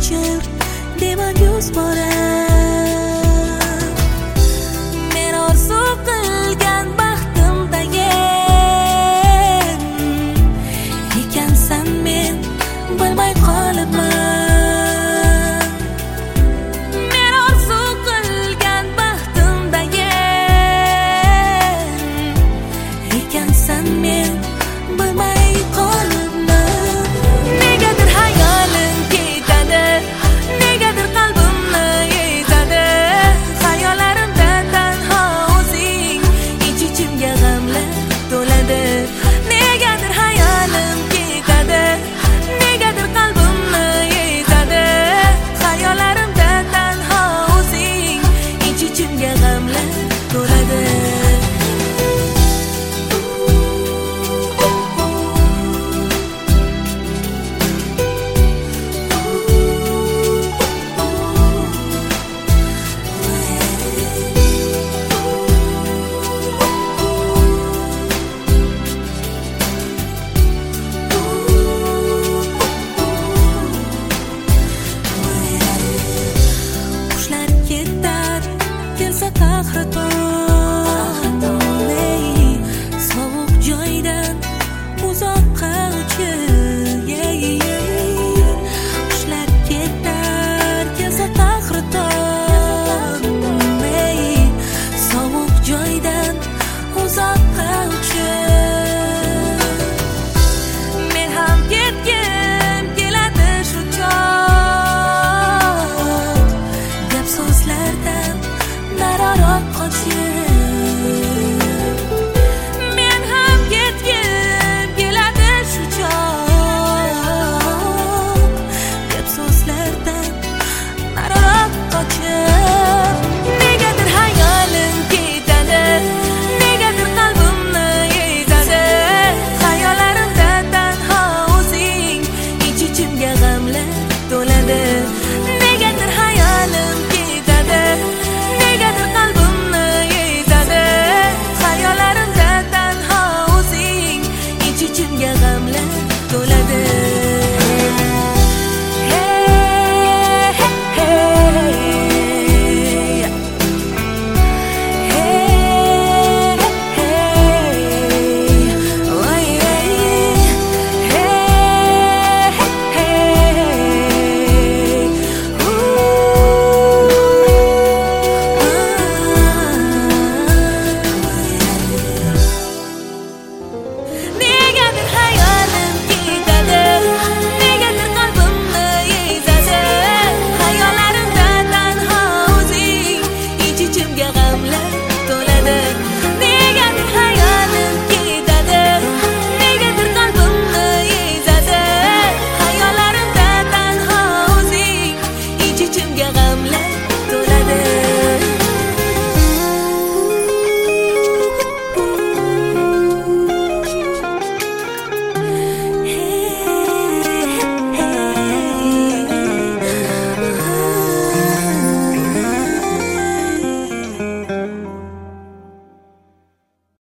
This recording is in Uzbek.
kechir dema yuz bora. Men orzu qilgan baxtimdayin ekansan, men bilmay qolibman. Men orzu qilgan baxtimdayin ekansan, men bilmay qolibman. Negadir hayolim ketadi, negadir qalbimni yetadi. Xayollarimda tanho o'zing, ich-ichimga g'amlar to'ladi. Negadir hayolim ketadi, negadir qalbimni yetadi. Xayollarimda tanho o'zing, ich-ichimga g'amlar to'ladi. Qushlar ketar, kelsa qahraton, sovuq joydan uzoqqa uchib. Qushlar ketar, kelsa qahraton, sovuq joydan uzoqqa uchib. Men ham ketgim keladi shu chog', gap so'zlardan nariroq qochib. Men ham ketgim keladi shu chog', gap so'zlardan nariroq qochib.